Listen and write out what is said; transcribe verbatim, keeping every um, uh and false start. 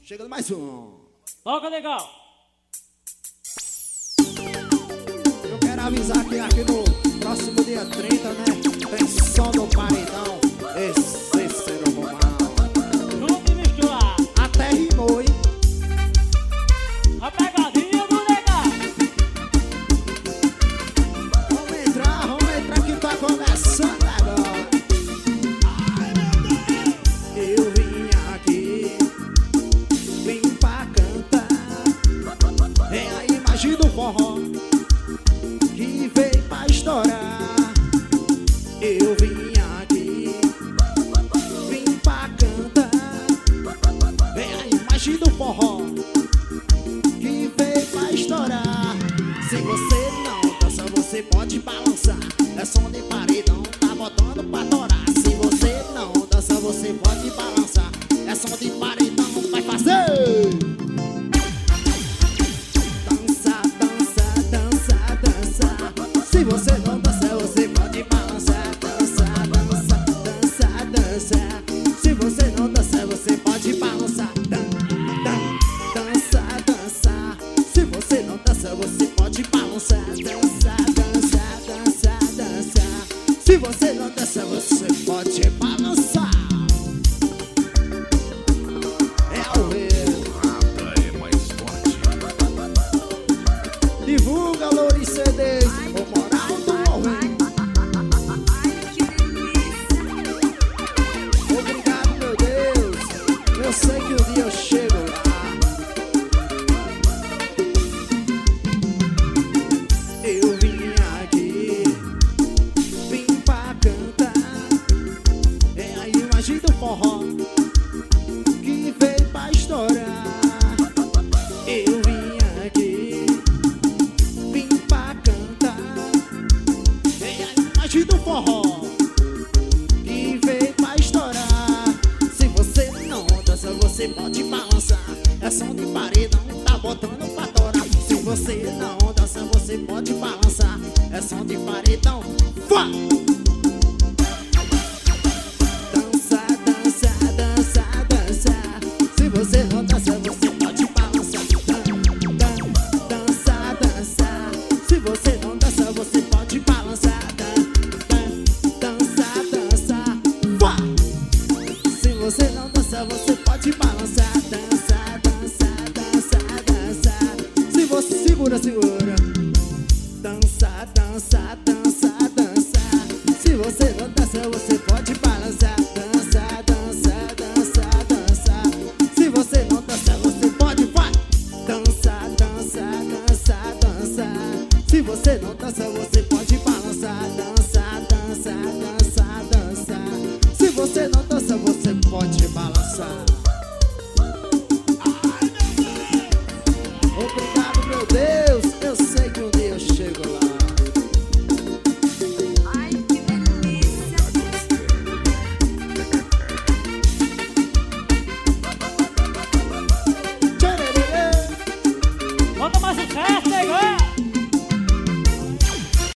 Chegando mais um. Toca, legal. Eu quero avisar que aqui no próximo dia trinta, né, tem som do paredão. Esse ser romano. Junto e misturar. Até rimou, hein? A pegadinha do legal. Vamos entrar, vamos entrar que tá começando agora. Ai, meu Deus! Eu vim aqui, vim pra cantar. É a imagem do forró que veio pra estourar. Eu vim aqui, vim pra cantar. É a imagem do forró que veio pra estourar. Se você não dança, você pode balançar. É som de paredão, tá botando pra torar. Se você não dança, você pode balançar. É som de paredão, vai fazer. Dança, dança, dança, dança. Se você não dança, você pode balançar. Dança, dança, dança, dança. Se você não dança, você pode balançar. Dan, dan, dança, dança. Se você não dança, você pode balançar. Dança, dança, dança, dança. Se você não dança, você pode balançar. É ao ver. Nada é mais forte. Divulga, Louri C Ds, o moral do homem. Obrigado, meu Deus. Eu sei que um dia eu chego lá. Eu vim aqui, vim pra cantar. É a imagem do forró que veio pra estourar. Eu vim aqui, vim pra cantar. É a imagem do forró que veio pra estourar. Se você não dança, você pode balançar. É som de paredão, tá botando pra torar. Se você não dança, você pode balançar. É som de paredão, vá! Dança, dança, dança, dança. Se você não dança, você pode balançar. Dan, dan, dança, dança. Se você não dança, você pode balançar. Dan, dan, dança, dança, vá! Se você não dança, você pode balançar. Dança, dança, dança, dança. Se você segura, segura. Dança, dança, dança, dança. Se você não dança, você pode balançar. Dança, dança, dança, dança. Se você não dança, você pode, vai. Dança, dança, dança, dança. Se você não dança, você pode balançar. Dança, dança, dança, dança. Se você não dança, você pode balançar. Ai, meu Deus. Obrigado, meu Deus.